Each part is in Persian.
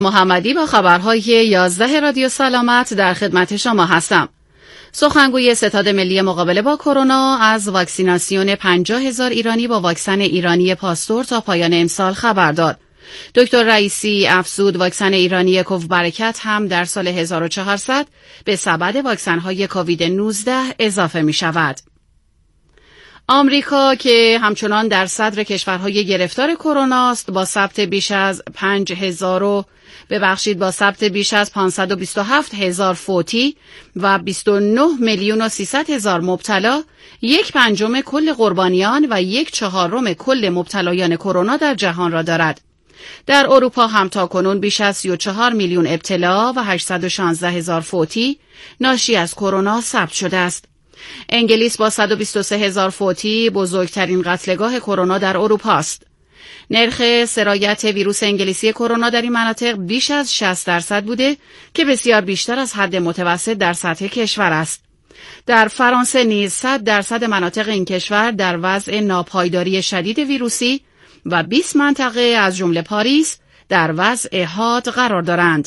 محمدی با خبرهای 11 رادیو سلامت در خدمت شما هستم. سخنگوی ستاد ملی مقابله با کرونا از واکسیناسیون 50,000 ایرانی با واکسن ایرانی پاستور تا پایان امسال خبر داد. دکتر رئیسی افزود واکسن ایرانی کووبرکت هم در سال 1400 به سبد واکسن‌های کووید 19 اضافه می شود. آمریکا که همچنان در صدر کشورهای گرفتار کرونا است با ثبت بیش از 527,000 فوتی و 29,300,000 مبتلا، 1/5 کل قربانیان و 1/4 کل مبتلایان کرونا در جهان را دارد. در اروپا هم تاکنون بیش از 34 میلیون ابتلا و 816,000 فوتی ناشی از کرونا ثبت شده است. انگلیس با 123,000 فوتی بزرگترین قتلگاه کرونا در اروپا است. نرخ سرایت ویروس انگلیسی کرونا در این مناطق بیش از 60% بوده که بسیار بیشتر از حد متوسط در سطح کشور است. در فرانسه نیز 100% مناطق این کشور در وضع ناپایداری شدید ویروسی و 20 منطقه از جمله پاریس در وضع حاد قرار دارند.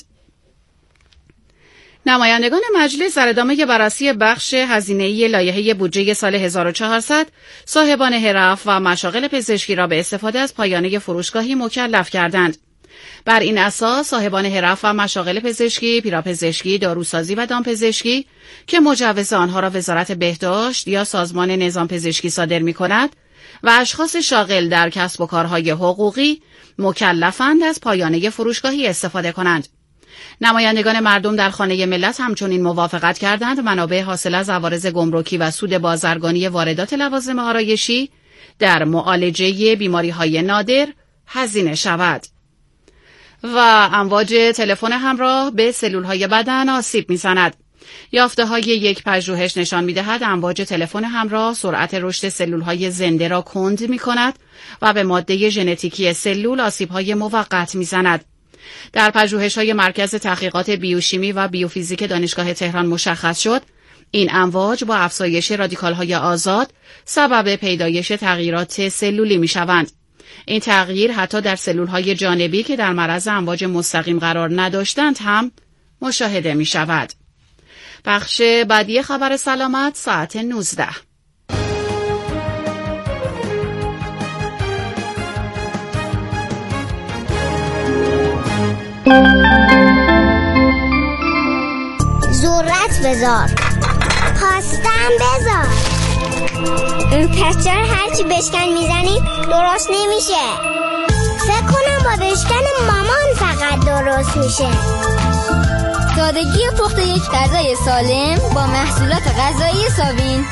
نمایندگان مجلس در ادامه بررسی بخش هزینه‌ای لایحه بودجه سال 1400 صاحبان حرف و مشاغل پزشکی را به استفاده از پایانه فروشگاهی مکلف کردند. بر این اساس صاحبان حرف و مشاغل پزشکی، پیراپزشکی، داروسازی و دامپزشکی که مجوز آنها را وزارت بهداشت یا سازمان نظام پزشکی صادر می‌کند و اشخاص شاغل در کسب و کارهای حقوقی مکلفند از پایانه فروشگاهی استفاده کنند. نمایندگان مردم در خانه ملت همچنین موافقت کردند منابع حاصل از عوارض گمرکی و سود بازرگانی واردات لوازم آرایشی در معالجه بیماری‌های نادر هزینه شود. و امواج تلفن همراه به سلول‌های بدن آسیب می‌زند. یافته‌های یک پژوهش نشان می‌دهد امواج تلفن همراه سرعت رشد سلول‌های زنده را کند می‌کند و به ماده ژنتیکی سلول آسیب‌های موقت می‌زند. در پژوهش‌های مرکز تحقیقات بیوشیمی و بیوفیزیک دانشگاه تهران مشخص شد این امواج با افزایش رادیکال‌های آزاد سبب پیدایش تغییرات سلولی می‌شوند. این تغییر حتی در سلول‌های جانبی که در معرض امواج مستقیم قرار نداشتند هم مشاهده می‌شود. بخش بعدی خبر سلامت ساعت 19. ذرت بذار، خواستم بذار. پس چرا هرچی بشکن میزنی درست نمیشه؟ فکر کنم با بشکن مامان فقط درست میشه. سادگی پخت یک غذای سالم با محصولات غذایی ساوین.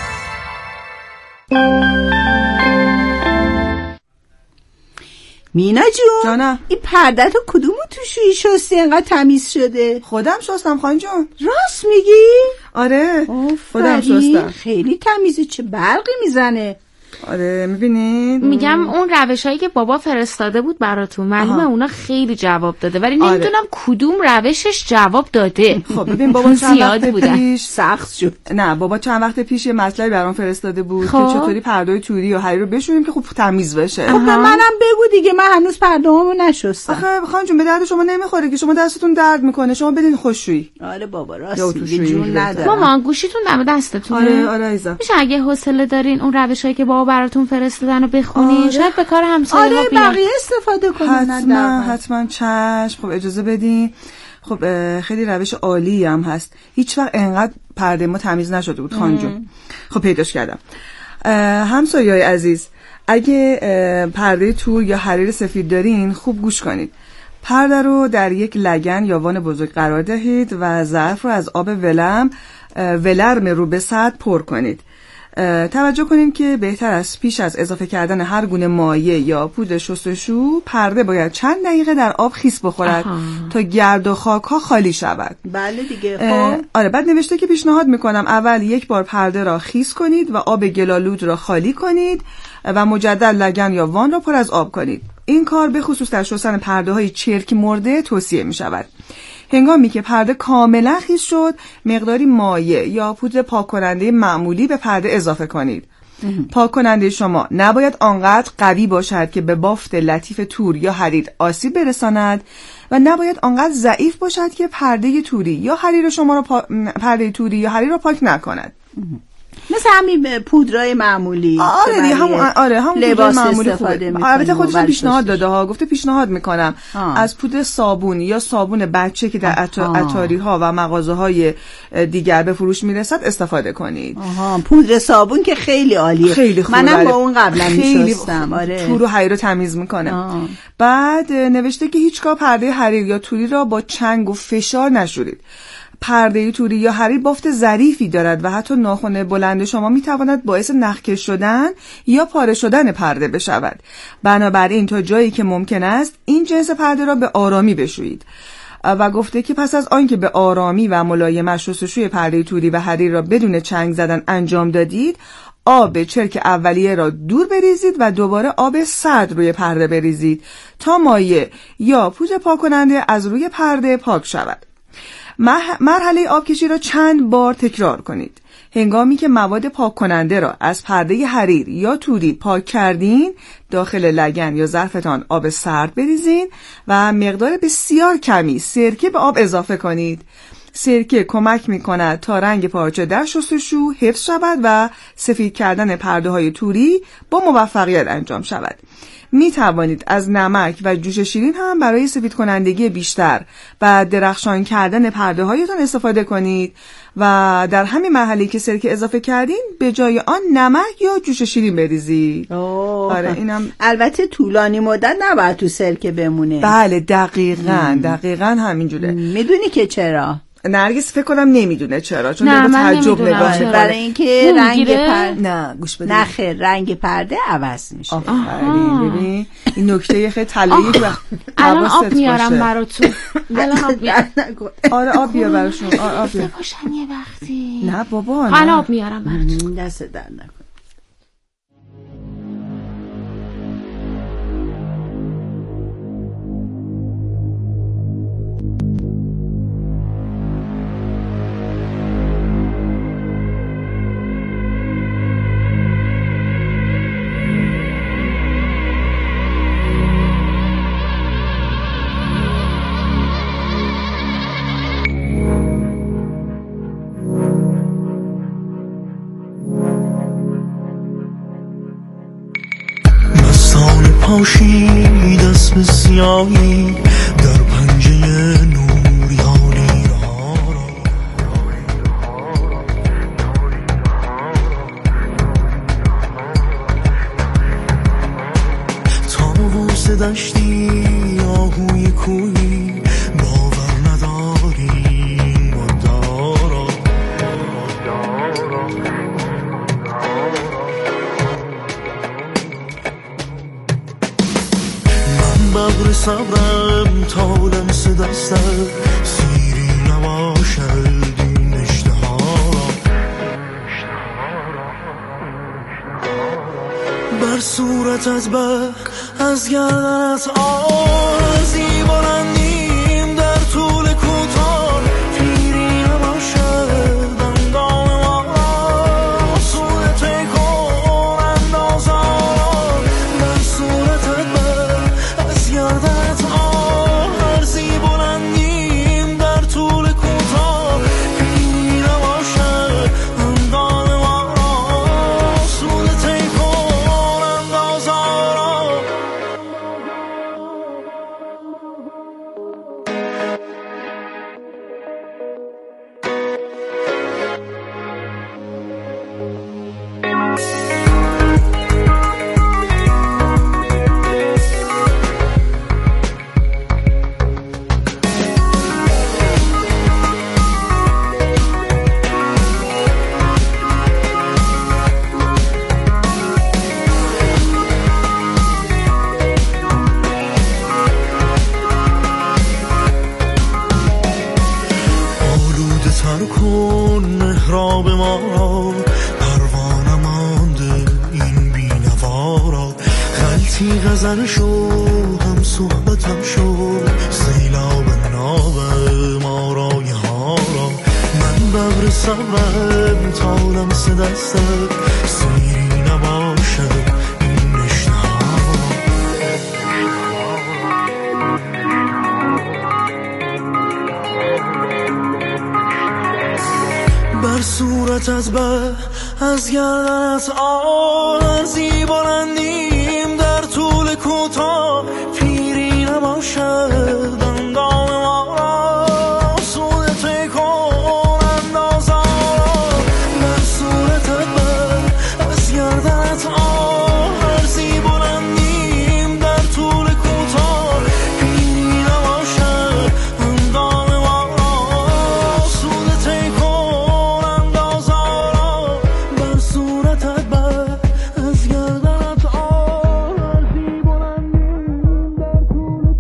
مینا جون، این پرده تو کدومو توشویی شستی انقدر تمیز شده؟ خودم شستم خانم جون. راست میگی؟ آره خودم شستم. خیلی تمیزه، چه برقی میزنه. آره میبینین؟ میگم اون روشایی که بابا فرستاده بود براتون معلومه اونا خیلی جواب داده ولی نمیدونم کدوم روشش جواب داده. خب ببین بابا چند وقت پیش سخت شد. نه بابا چند وقت پیش یه مطلبی برام فرستاده بود که چطوری پرده‌های توری و حریر رو بشوریم که خوب تمیز بشه. خب منم بگو دیگه، من هنوز پرده‌هامو نشستم. آخه خانم جون به درد شما نمیخوره که شما دستتون درد میکنه، شما بدین خوشویی. آره بابا راست میگی، جون ندارم. مامان گوشیتون دم دستتونه. آره عزیزم. میشه اگه حوصله دارین اون روشایی که بابا براتون فرستادن رو بخونین؟ شاید به کار همسایه‌ها بیاد. آره بقیه استفاده کنن. حتما چشم. خب اجازه بدین. خب خیلی روش عالی هم هست. هیچ وقت انقدر پرده ما تمیز نشده بود خانم جون. خب پیداش کردم. همسایه‌های عزیز، اگه پرده تور یا حریر سفید دارین خوب گوش کنید. پرده رو در یک لگن یا وان بزرگ قرار دهید و ظرف رو از آب ولرم رو به سطح پر کنید. توجه کنید که بهتر از پیش از اضافه کردن هر گونه مایع یا پودر شستشو پرده باید چند دقیقه در آب خیس بخورد تا گرد و خاک ها خالی شود. بله دیگه. خب آره بعد نوشته که پیشنهاد میکنم اول یک بار پرده را خیس کنید و آب گلالود را خالی کنید و مجدد لگن یا وان را پر از آب کنید. این کار به خصوص در شستن پرده های چرک مرده توصیه می شود. هنگامی که پرده کاملا خیس شد مقداری مایع یا پودر پاک کننده معمولی به پرده اضافه کنید. پاک کننده شما نباید آنقدر قوی باشد که به بافت لطیف تور یا حریر آسیب برساند و نباید آنقدر ضعیف باشد که پرده توری یا حریر را پاک نکند. مثل همین پودرای معمولی. آره دیگه همون لباس معمولی خوبه. البته خودشون پیشنهاد داده ها، گفته پیشنهاد میکنم از پودر صابون یا صابون بچه که در عطاری ها و مغازه های دیگر به فروش میرسد استفاده کنید. پودر صابون که خیلی عالیه، خیلی خوبه. منم با اون قبلا میشستم. آره، تور و حریر رو تمیز میکنه. بعد نوشته که هیچگاه پرده حریر یا توری را با چنگ و فشار نشورید. پرده توری یا حریر بافت ظریفی دارد و حتی ناخن بلند شما میتواند باعث نخکش شدن یا پاره شدن پرده بشود. بنابراین تا جایی که ممکن است این جنس پرده را به آرامی بشویید. و گفته که پس از آنکه به آرامی و ملایمش شستشوی پرده توری و حریر را بدون چنگ زدن انجام دادید، آب چرک اولیه را دور بریزید و دوباره آب سرد روی پرده بریزید تا مایع یا پودر پاک کننده از روی پرده پاک شود. مرحله آبکشی را چند بار تکرار کنید. هنگامی که مواد پاک کننده را از پرده حریر یا توری پاک کردین، داخل لگن یا ظرفتان آب سرد بریزین و مقدار بسیار کمی سرکه به آب اضافه کنید. سرکه کمک می‌کند تا رنگ پارچه در شستشو حفظ شود و سفید کردن پرده‌های توری با موفقیت انجام شود. می توانید از نمک و جوش شیرین هم برای سفید کنندگی بیشتر و درخشان کردن پرده هایتان استفاده کنید و در همین مرحله که سرکه اضافه کردین به جای آن نمک یا جوش شیرین بریزید. آره اینم البته طولانی مدت نباید تو سرکه بمونه. بله دقیقاً همینجوره. میدونی که چرا؟ نرگس فکر کنم نمیدونه چرا، چون به تعجب نگاه می‌کنه. برای اینکه رنگ پرده نه گوش بده. نه خیر، رنگ پرده عوض میشه. ببین این نکته خیلی طلایی بود. الان آب میارم براتون. الان آب میارم. آره آب بیار براشون. آب بیار. باشن یه وقتی. نه بابا الان آب میارم براتون. دست در نکن. پاشید اسم سیاهی در پنجه نوریانی ها را، طاووس دشتی آهوی کویی باور نداریم مدارا. ببر صبرم تا لمس دستم سیری نباشد این اشتها را. بر صورتت بر از گردنت آرزی بلندیم در طول کوتاه پیری نباشد اندام ما را. صورت کن اندازان بر صورتت بر از گردنت آرزی بلندیم در طول کوتاه پیری نباشد اندام ما را. صورت کن اندازان آلوده تر کن محراب ما را، پروانه مانده این بینوا را. خلطی غزل شو هم صحبتم شو سیلاب ناب ما رای ها را. من ببر صبرم تا لمس دستت سیری صورتت به از گردنت آرزی بلندیم در طول کوتاه پیری نباشد اندام ما را سودت کن اندازا بر صورتت به از گردنت آرزی بلندیم در طول کوتاه پیری نباشد اندام ما را سودت کن اندازا بر صورتت به از گردنت آرزی بلندیم در طول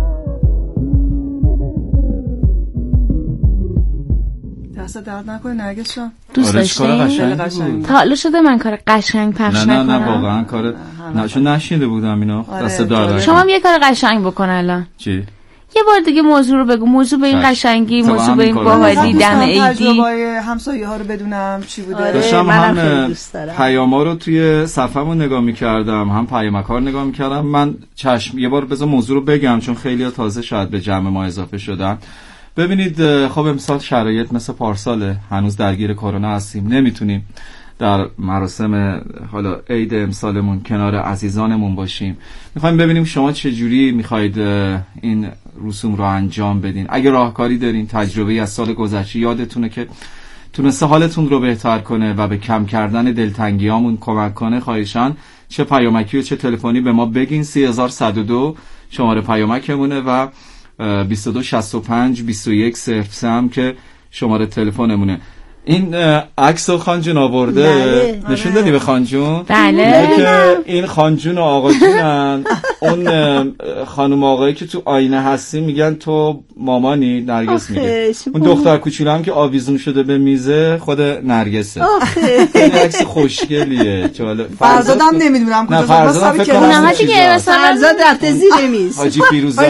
دست درد نکنه نرگس جان. دوست داشتین؟ تا حالا شده من کار قشنگ پخش نکنم؟ نه واقعا کار چون نشیده بودم اینو. دست درد. شما هم یه کار قشنگ بکن الان. چی؟ یه بار دیگه موضوع رو بگو. موضوع به این قشنگی، موضوع به این باحالی، دم عیدی. تجربه همسایه‌ها رو بدونم چی بوده. داشتم هم پیاما رو توی صفحه‌مون نگاه می‌کردم، هم پیامک‌ها رو نگاه می‌کردم. من چشم یه بار بذار موضوع رو بگم چون خیلی‌ها تازه شاید به جمع ما اضافه شدن. ببینید خب امسال شرایط مثل پارساله، هنوز درگیر کرونا هستیم، نمیتونیم در مراسم حالا عید امسالمون کنار عزیزانمون باشیم. میخوایم ببینیم شما چجوری میخواید این رسوم رو انجام بدین. اگه راهکاری دارین، تجربه‌ای از سال گذشته یادتونه که تونسته حالتون رو بهتر کنه و به کم کردن دلتنگیامون کمک کنه، خواهشاً چه پیامکی و چه تلفنی به ما بگین. 3102 شماره پیامکمونه و 2265 2103 هم که شماره تلفنمونه. این عکس رو خانجون آورده. نشون دادی به خانجون؟ بله. این خانجون و آقا جونن. اون خانم آقایی که تو آینه هستی میگن تو مامانی. نرگس میگه. اون دختر کوچولو هم که آویزون شده به میزه خود نرگسه. این عکس خوشگلیه. فرزادم نمیدونم کجاست. فرزادم فکر کنم فرزاد رفته زیر میز. حاجی پیروزه.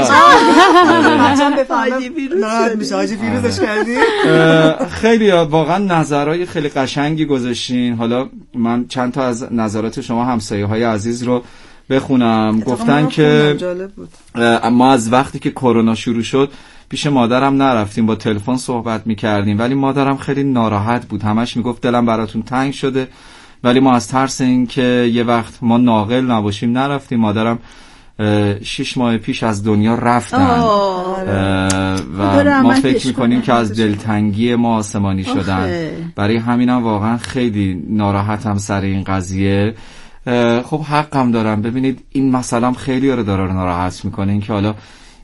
حاجی پیروزش کردی. خیلی واقعا نظرهای خیلی قشنگی گذاشتین. حالا من چند تا از نظرات شما همسایه‌های عزیز رو بخونم. گفتن که ما از وقتی که کرونا شروع شد پیش مادرم نرفتیم، با تلفن صحبت می‌کردیم، ولی مادرم خیلی ناراحت بود، همش میگفت دلم براتون تنگ شده، ولی ما از ترس این که یه وقت ما ناقل نباشیم نرفتیم. مادرم 6 ماه پیش از دنیا رفتن و ما فکر میکنیم که از دلتنگی ما آسمانی شدن. برای همینم واقعا خیلی ناراحتم سر این قضیه. خب حقم دارم. ببینید این مسئله خیلی رو داره ناراحت میکنه، این که حالا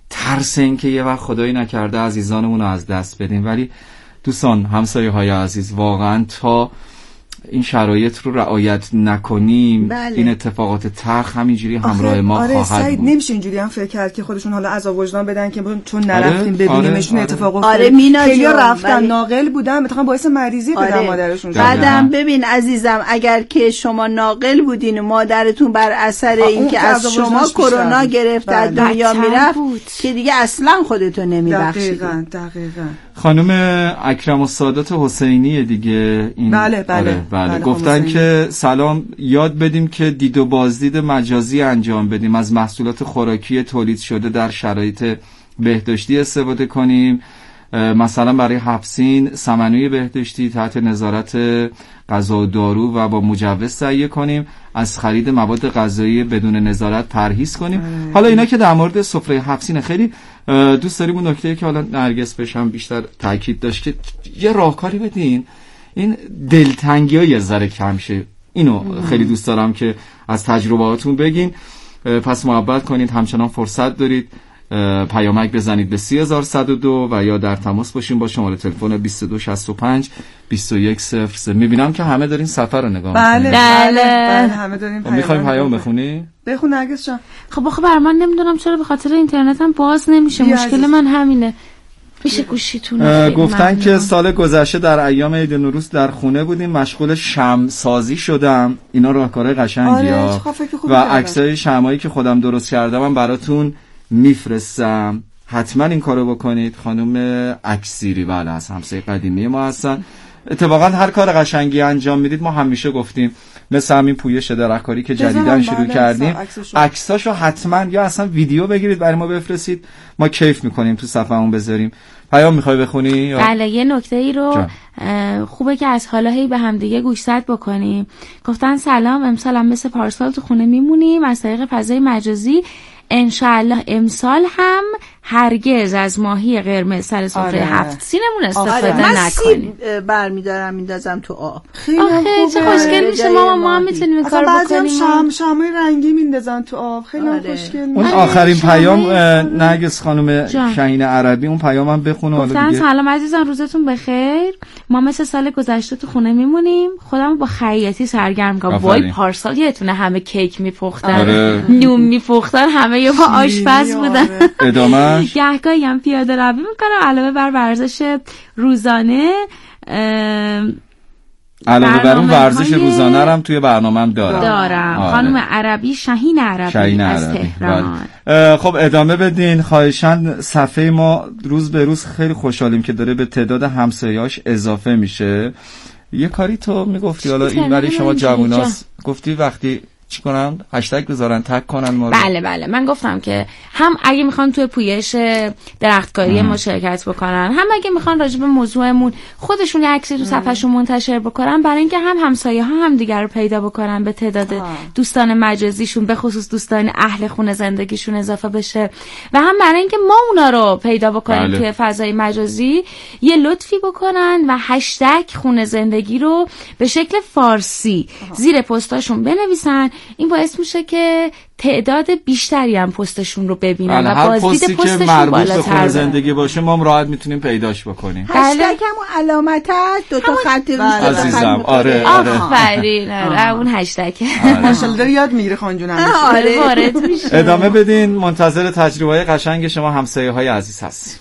ترس این که یه وقت خدایی نکرده عزیزانمون رو از دست بدیم. ولی دوستان، همسایه های عزیز، واقعا تا این شرایط رو رعایت نکنیم این اتفاقات تلخ همینجوری همراه ما خواهد بود. نمیشه اینجوری هم فکر کرد که خودشون حالا عذاب وجدان بدن که چون نرفتیم ببینیمشون اتفاق افتاد. خیلی رفتن ناقل بودن، مثلا باعث مریضی پدر مادرشون شدن. بعدم ببین عزیزم، اگر که شما ناقل بودین و مادرتون بر اثر اینکه از شما کرونا گرفت از دنیا میرفت که دیگه اصلا خودتو نمیبخشید. دقیقاً. خانم اکرم السادات حسینی دیگه این بله. گفتن که سلام، یاد بدیم که دید و بازدید مجازی انجام بدیم، از محصولات خوراکی تولید شده در شرایط بهداشتی استفاده کنیم، مثلا برای حفصین سمنوی بهداشتی تحت نظارت غذا و دارو و با مجوز تهیه کنیم، از خرید مواد غذایی بدون نظارت پرهیز کنیم. حالا اینا که در مورد سفره حفصین خیلی دوست داریم. اون نکته که حالا نرگس بشم بیشتر تاکید داشت که یه راهکاری بدین این دلتنگی‌ها یه ذره کم شه. اینو خیلی دوست دارم که از تجربهاتون بگین. پس محبت کنید، همچنان فرصت دارید پیامک بزنید به 3102 و یا در تماس باشین با شماره تلفن 2265 2103. میبینم که همه دارین سفر رو نگاه میکنید. بله همه دارین پیام. میخوایم پیام بخونی؟ بخون نرگس جان. خب آخه بر من نمیدونم چرا به خاطر اینترنتم باز نمیشه. مشکل من همینه. میشه گوشیتون گفتن که سال گذشته در ایام عید نوروز در خونه بودیم، مشغول شمع سازی شدم. اینا راهکارهای قشنگیه و عکسای شمعایی که خودم درست کردم من براتون میفرستم، حتما این کارو بکنید. خانم اکسیری بله از همسایه قدیمی ما هستن. اتفاقا هر کار قشنگی انجام میدید ما همیشه گفتیم، مثل همین پویش درختکاری که جدیداً شروع کردیم، عکساشو حتما یا اصلا ویدیو بگیرید برای ما بفرستید، ما کیف میکنیم تو صفحمون بذاریم. پیام میخوای بخونی یا؟ بله، یه نکته ای رو خوبه که از حالا هی به هم دیگه گوشزد بکنیم. گفتن سلام، امسال هم مثل پارسال تو خونه میمونیم از طریق فضای مجازی. انشالله امسال هم هرگز از ماهی قرمز سر سفره 7 سینمون استفاده نکنیم. من سیب برمیدارم میندازم تو آب. خیلی چه خوشگل میشه. ما هم میتونیم این کارو بکنیم. شمعای رنگی میندازن تو آب. خیلی خوشگل میشه. اون آخرین پیام نرگس خانم شاهین عربی، اون پیامم بخونه. گفتن سلام عزیزان، روزتون بخیر. ما مثل سال گذشته تو خونه میمونیم. خودمو با خیاطی سرگرم میکنم. وای پارسال یتونه همه کیک میپختن، نون میپختن، همه یه با آشپز بودن. ادامه گهگاهی هم پیاده روی میکنم علاوه بر ورزش روزانه. علاوه بر اون ورزش روزانه هم توی برنامه‌ام دارم. خانم عربی، شاهین عربی از تهران. خب ادامه بدین خواهشاً. صفحه ما روز به روز خیلی خوشحالیم که داره به تعداد همسایه‌اش اضافه میشه. یه کاری تو میگفتی حالا این برای شما جووناست، گفتی وقتی چی کنن؟ هشتگ بذارن، تگ کنن ما رو. بله من گفتم که هم اگه میخوان توی پویش درختکاری ما شرکت بکنن، هم اگه میخوان راجع به موضوعمون خودشون یه عکسی تو صفحه‌شون منتشر بکنن، برای اینکه هم همسایه ها هم دیگر رو پیدا بکنن، به تعداد دوستان مجازیشون به خصوص دوستان اهل خونه زندگیشون اضافه بشه، و هم برای اینکه ما اونا رو پیدا بکنیم توی فضای مجازی، یه لطفی بکنن و هشتگ خونه زندگی رو به شکل فارسی زیر پستاشون بنویسن. این باعث میشه که تعداد بیشتری هم پستشون رو ببینن و بازدید پستشون بالاتر به خونه زندگی باشه ما هم راحت میتونیم پیداش بکنیم. هشتگ هم علامت هست، 2 تا خط روش عزیزم. آره آفرین. اون هشتگ ماشاءالله داره یاد میگیره خانجون. وارد میشه. ادامه بدین. منتظر تجربه‌های قشنگ شما همسایه‌های عزیز هست.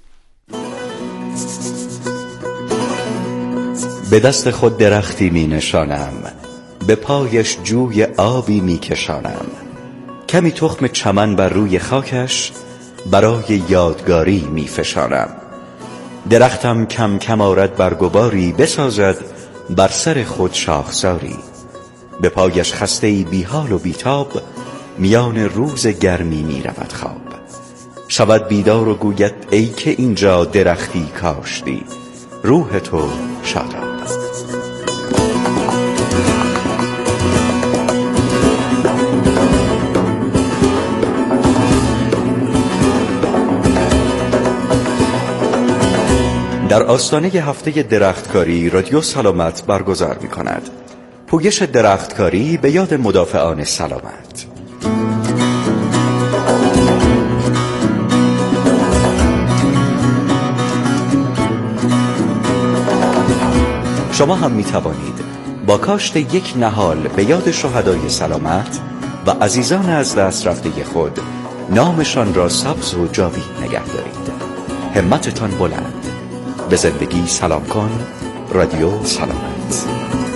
به دست خود درختی می نشانم، به پایش جوی آبی می کشانم. کمی تخم چمن بر روی خاکش برای یادگاری می فشانم. درختم کم کم آرد برگباری، بسازد بر سر خود شاخساری. به پایش خسته‌ای بی حال و بیتاب، میان روز گرمی می رود خواب. شود بیدار و گوید ای که اینجا درختی کاشتی، روح تو شاداب. در آستانه هفته درختکاری رادیو سلامت برگزار می کند. پویش درختکاری به یاد مدافعان سلامت. شما هم می توانید با کاشت یک نهال به یاد شهدای سلامت و عزیزان از دست رفته خود نامشان را سبز و جاوید نگه دارید. همتتان بلند. به زندگی سلام کن. رادیو سلامت.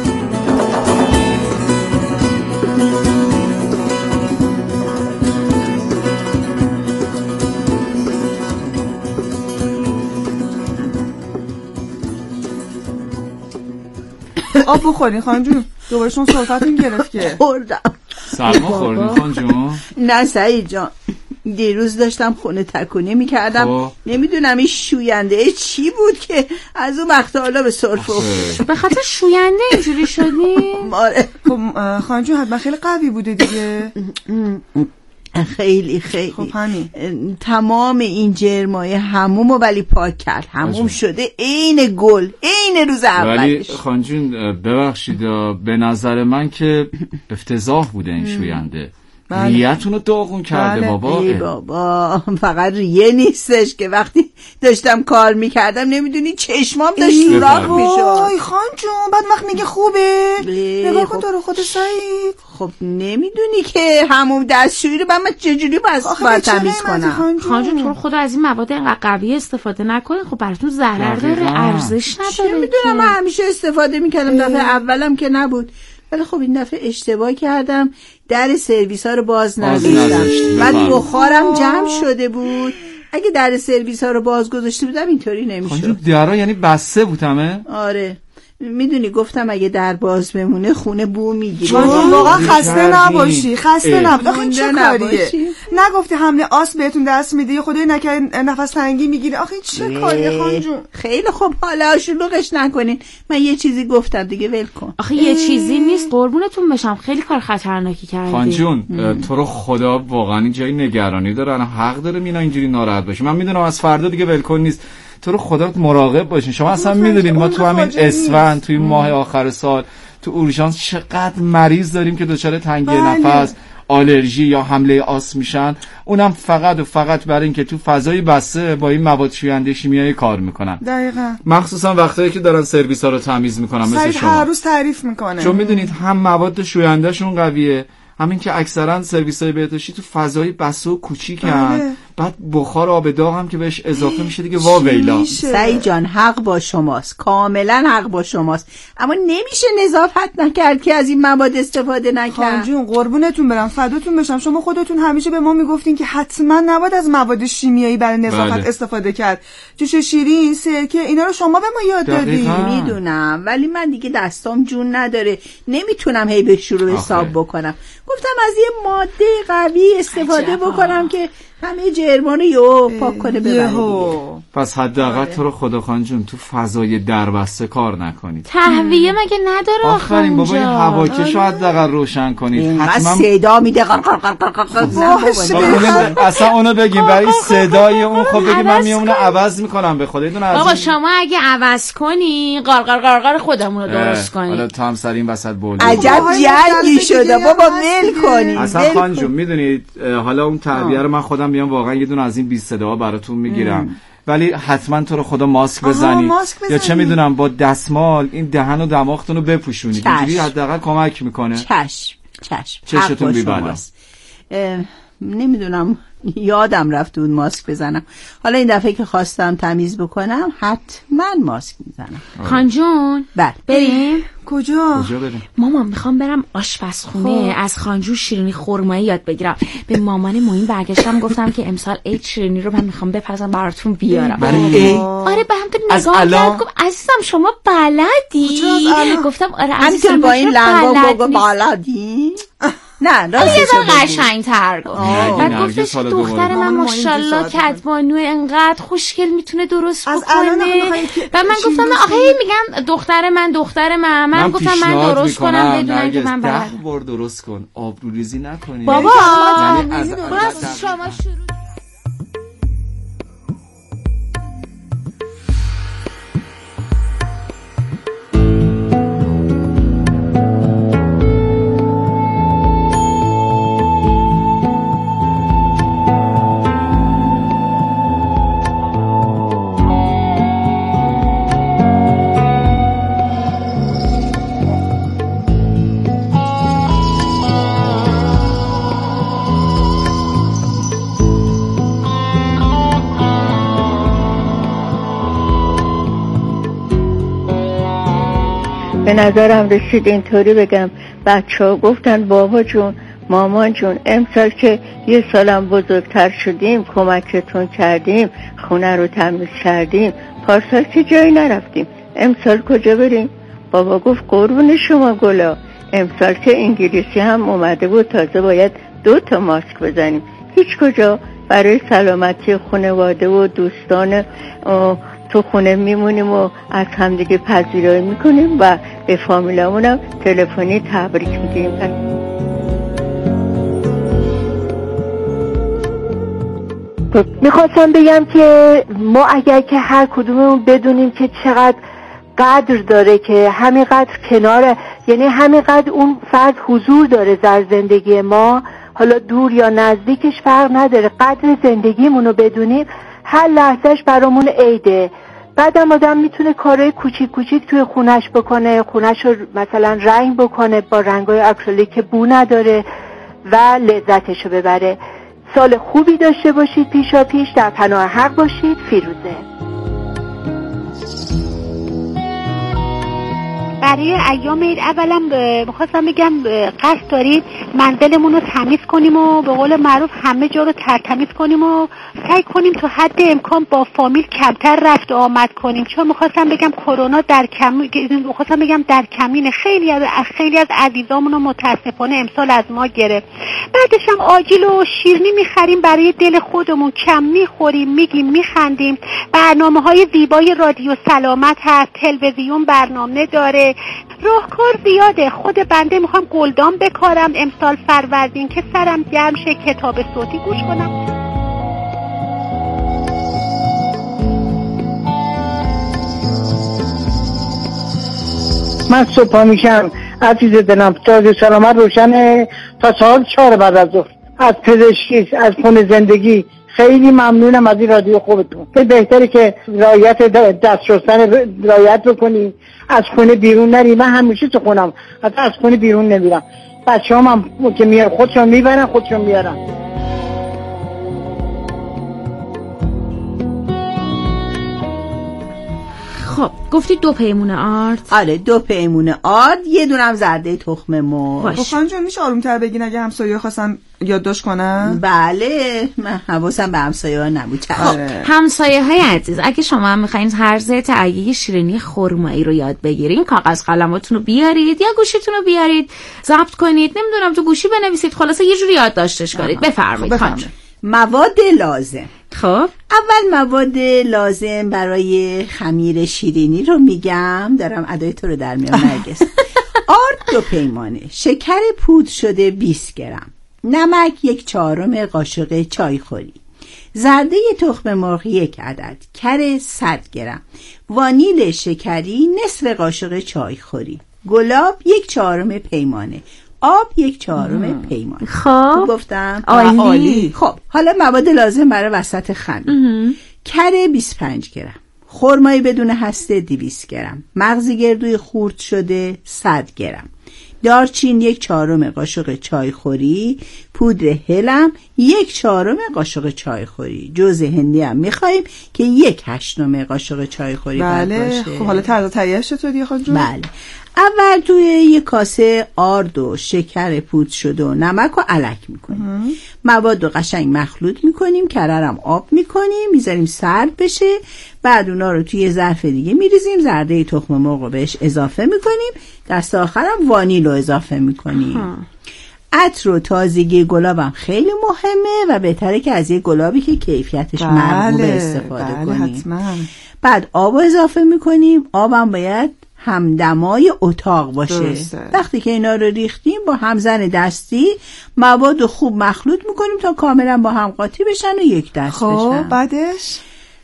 آب بخورین خانجون، دوباره شما صحبتون گرفت که خوردم. سلما خوردین خانجون؟ نه سعید جان، دیروز داشتم خونه تکونی میکردم، نمیدونم این شوینده چی بود که از اون وقت حالا به سرفه افتاد. به خاطر شوینده اینجوری شدیم؟ آره. خب خانجون حتما خیلی قوی بوده دیگه. خیلی خب همین تمام این جرمای حمومو ولی پاک کرد. حموم شده عین گل، عین روز اولش. ولی خانجون ببخشید به نظر من که افتضاح بوده این شوینده. ریه‌تون رو داغون کرده. بابا ای بابا فقط ریه نیستش که وقتی داشتم کار میکردم نمیدونی چشمام داشت سوراخ میشد. وای خانجون بعد وقت میگه خوبه نگاه کن تو رو خود سعید. خب نمیدونی که همون دستشویی رو من چجوری باید تمیز کنم؟ خانجون تو رو خدا از این مواد اینقدر قوی استفاده نکنین، خب براتون ضرر داره، ارزش نداره. چه میدونم، من همیشه استفاده میکردم، دفعه اولم که نبود. ولی خب این دفعه اشتباه کردم، در سرویس ها رو باز نذاشتم، بعد بخارم جمع شده بود. اگه در سرویس ها رو باز گذاشته بودم اینطوری نمیشد. خانجون درا یعنی بسته بود همه؟ آره میدونی گفتم اگه در باز بمونه خونه بو میگیره. واقعا خسته نباشی، خسته نباشی. آخه این چه کاریه؟ نگفتی حمله آس بهتون دست میده یه خدای نکرد نفس تنگی میگیره. آخه این چه کاریه خانجون؟ خیلی خوب حالا شلوغش نکنین. من یه چیزی گفتم دیگه ول کن. آخه یه چیزی نیست قربونتون بشم، خیلی کار خطرناکی کردی. خانجون تو رو خدا واقعا این جای نگرانی داره، حق داره مینا اینجوری ناراحت باشه. من میدونم از فردا دیگه ول کن نیست. تو رو خدا مراقب باشین. شما اصلا میدونین ما تو همین اسفند توی ماه آخر سال تو اورژانس چقدر مریض داریم که دچار تنگی نفس، آلرژی یا حمله آس میشن، اونم فقط و فقط برای اینکه تو فضای بسته با این مواد شوینده شیمیایی کار میکنن. دقیقاً. مخصوصا وقتایی که دارن سرویس ها رو تمیز میکنن مثل شما. هر روز تعریف میکنه. چون میدونید هم مواد شوینده شون قویه، همین که اکثرا سرویس‌های بهداشتی تو فضای بسته و کوچیکن، بعد بخار آب داغ هم که بهش اضافه میشه دیگه واویلا. سعید جان حق با شماست، کاملا حق با شماست، اما نمیشه نظافت نکرد که از این مواد استفاده نکرد. خانجون قربونتون برم، فداتون بشم، شما خودتون همیشه به ما میگفتین که حتما نباید از مواد شیمیایی برای نظافت استفاده کرد. جوش شیرین، سرکه، اینا رو شما به ما یاد دادین. میدونم ولی من دیگه دستام جون نداره، نمیتونم هی به شروع حساب بکنم. گفتم از یه ماده قوی استفاده بکنم که همه جرمانو یو پاک کنه ببره. پس حداقل تو رو خدا خانجون تو فضای دربسته کار نکنید. تهویه مگه نداره آخرین بابا این هواکشو حداقل روشن کنید. حتما صدا میده اصلا اونو بگیم برای صدای اون خب بگیم من میامونو عوض میکنم به خدا. بابا شما اگه عوض کنی قارقار خودمون رو درست کنی. حالا تو هم سر این وسط بولید. عجب جنگی شده بابا ول کنید. اصلا خانجون میدونید حالا اون تهویه رو من خودم میام واقعا یه دونه از این 20 صداها براتون میگیرم، ولی حتما تو رو خدا ماسک بزنی یا چه میدونم با دستمال این دهن و دماغتون رو بپوشونید، اینجوری حداقل کمک میکنه. چشتون بی‌بلا. نمیدونم یادم رفت اون ماسک بزنم، حالا این دفعه که خواستم تمیز بکنم حتما ماسک میزنم. خانجون بریم؟ کجا بریم؟ مامان میخوام برم آشپزخونه از خانجون شیرینی خرمایی یاد بگیرم. به مامان معین برگشتم گفتم که امسال عید شیرینی رو من میخوام بپزم براتون بیارم. آره به هم تو نگاه کرد گفت عزیزم شما بلدی؟ گفتم آره عزیزم با این لنگا بلدی؟ نه یه دار قشنگ تر گفت. بعد گفتش دختر من ماشاءالله کدبانو انقدر خوشگل میتونه درست بکنه. و من گفتم آخه میگن دختر من گفتم من درست کنم بدونم که من بلدم. 10 بار درست کن، آبروریزی نکنی بابا. یعنی شما شروع به نظرم رسید اینطوری بگم. بچه‌ها گفتن بابا جون مامان جون امسال که یه سالم بزرگتر شدیم کمکتون کردیم، خونه رو تمیز کردیم، پارسال که جایی نرفتیم، امسال کجا بریم؟ بابا گفت قربون شما گلا، امسال که انگلیسی هم اومده بود تازه باید 2 تا ماسک بزنیم. هیچ کجا برای سلامتی خانواده و دوستان تو خونه میمونیم و از همدیگه پذیرایی میکنیم و به فامیلامونم تلفنی تبریک میگیم. میخواستم بگم که ما اگر که هر کدوممون بدونیم که چقدر قدر داره، که همینقدر کناره، یعنی همینقدر اون فرد حضور داره در زندگی ما، حالا دور یا نزدیکش فرق نداره، قدر زندگیمون رو بدونیم، هر لحظهش برامون عیده. بعدم آدم میتونه کارهای کوچیک توی خونش بکنه، خونش رو مثلا رنگ بکنه با رنگای اکریلیک که بو نداره و لذتش رو ببره. سال خوبی داشته باشید، پیشا پیش در پناه حق باشید. فیروزه. برای ایام عید اولا میخواستم بگم قصد دارید منزلمون رو تمیز کنیم و به قول معروف همه جا رو ترتمیز کنیم و سعی کنیم تو حد امکان با فامیل کمتر رفت و آمد کنیم، چون میخواستم بگم کرونا در کمین خیلی از عزیزامون رو متاسفانه امسال از ما گرفت. بعدش هم آجیل و شیرینی میخریم برای دل خودمون، کم میخوریم، میگیم میخندیم. برنامه‌های زیبای رادیو سلامت هست، تلویزیون برنامه داره، راهکار زیاده. خود بنده میخوام گلدان بکارم امسال فروردین که سرم گرم شه، کتاب صوتی گوش کنم. من صبح میشم عزیز دلم، تازه سلامت روشنه تا ساعت 4 بعد از ظهر. از پزشکی، از خونه زندگی خیلی ممنونم از این رادیو خوبتون. بهتره که رعایت دست شستن رعایت بکنی، از خونه بیرون نری. من همیشه تو خونم، از خونه بیرون نمیرم. بچه‌هام هم که میارن خودشون میبرن خودشون میارن. خب گفتی 2 پیمونه آرد؟ آره 2 پیمونه آرد، یه دونم زرده تخم مرغ. خانم جون میشه آروم‌تر بگین اگه همسایه‌ها خواستن یادداشت کنن؟ بله من حواسم به همسایه‌ها نبود. همسایه‌های عزیز، اگه شما هم می‌خواید طرز تهیه شیرینی خرمایی رو یاد بگیرین، کاغذ قلماتون رو بیارید یا گوشیتون رو بیارید ضبط کنید، نمیدونم تو گوشی بنویسید، خلاصه یه جوری یادداشتش کنید. بفرمایید. مواد لازم. خب اول مواد لازم برای خمیر شیرینی رو میگم، دارم ادای تو رو در میام نرگس. آرد 2 پیمانه، شکر پودر شده 20 گرم، نمک 1/4 قاشق چایخوری، زرده تخم مرغ 1 عدد، کره 100 گرم، وانیل شکری نصف قاشق چایخوری، گلاب 1/4 پیمانه، آب 1/4 پیمانه. خب گفتم عالی. خب حالا مواد لازم برای وسط خمیر: کره 25 گرم، خرمای بدون هسته 200 گرم، مغز گردوی خورد شده 100 گرم، دارچین 1/4 قاشق چایخوری، پودر هلم 1/4 قاشق چایخوری، جوز هندی هم میخواییم که 1/8 قاشق چایخوری باشه. خب حالا طرز تهیه‌اش چطوریه خانم جون؟ بله اول توی یک کاسه آرد و شکر پودر شده و نمک رو الک میکنیم، مواد رو قشنگ مخلوط میکنیم، کرر هم آب میکنیم، میذاریم سرد بشه، بعد اونا رو توی ظرف دیگه میریزیم، زرده تخم مرغ رو بهش اضافه میکنیم، دست آخرم وانیل رو اضافه میکنیم. عطر و تازگی گلابم خیلی مهمه و بهتره که از یه گلابی که کیفیتش مرغوب استفاده کنیم. حتما. بعد آب رو اضافه میکنیم، آبم باید همدمای اتاق باشه. درسته. وقتی که اینا رو ریختیم با همزن دستی مواد رو خوب مخلوط میکنیم تا کاملا با هم قاطی بشن و یک دست بشن. خب بعدش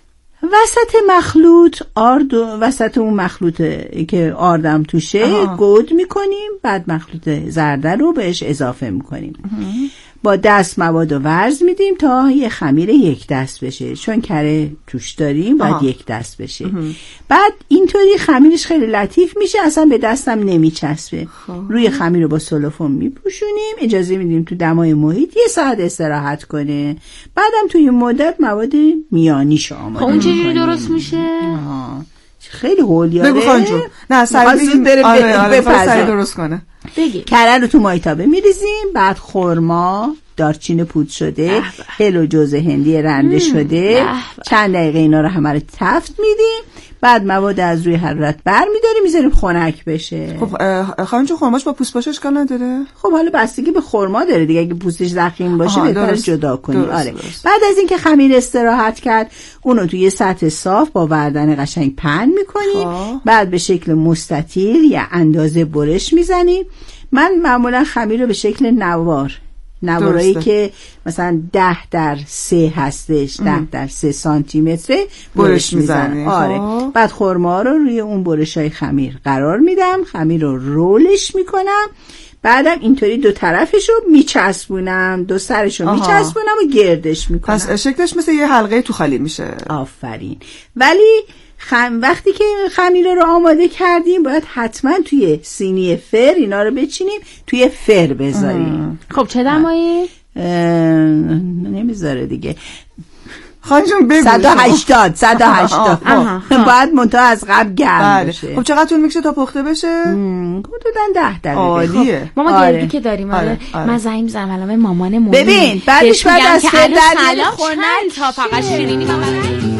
وسط اون مخلوط که آردم توشه گود میکنیم، بعد مخلوط زرده رو بهش اضافه میکنیم، با دست مواد رو ورز میدیم تا یه خمیر 1 دست بشه، چون کره توش داریم باید 1 دست بشه. بعد اینطوری خمیرش خیلی لطیف میشه، اصلا به دستم نمیچسبه. روی خمیر رو با سلوفون میپوشونیم، اجازه میدیم تو دمای محیط 1 ساعت استراحت کنه، بعدم توی مدت مواد میانیشو آماده اون چجوری درست میشه؟ خیلی هولیاره. بگو خانم جون. نه سریع درست کنه. بگی. کره رو تو مایتابه میریزیم، بعد خرما، دارچین پودر شده، هل و جوز هندی رنده شده، چند دقیقه اینا رو همه رو تفت میدیم، بعد مواد از روی حرارت برمی‌داریم میذاریم خنک بشه. خب خانم جون خرماش با پوست باشه اشکال نداره؟ خب حالا بستگی به خرما داره دیگه، اگه پوستش ضخیم باشه بهتره جدا کنی. آره. بعد از اینکه خمیر استراحت کرد اونو توی سطح صاف با وردن قشنگ پهن می‌کنیم، بعد به شکل مستطیل یا اندازه برش میزنیم. من معمولا خمیر رو به شکل نوارایی که مثلا 10/3 هستش، 10/3 سانتی متر برش میزنم. آره. بعد خرما رو روی اون برشای خمیر قرار میدم، خمیر رو رولش میکنم، بعدم اینطوری 2 طرفشو میچسبونم، 2 سرشو میچسبونم و گردش میکنم. پس شکلش مثل یه حلقه تو خالی میشه. آفرین. ولی وقتی که خمیر رو آماده کردیم باید حتما توی سینی فر اینا رو بچینیم، توی فر بذاریم. خب چه دمایی؟ نمیذاره دیگه. خانجون بگو 180 باید منتها از قبل گرم بشه. خب چقدر طول میکشه تا پخته بشه؟ حدوداً 10 دقیقه. عالیه. ماما گردی که داریم من زنگ میزنم الان مامانمون. ببین بعدش بعد از سلام تا فقط شیرینی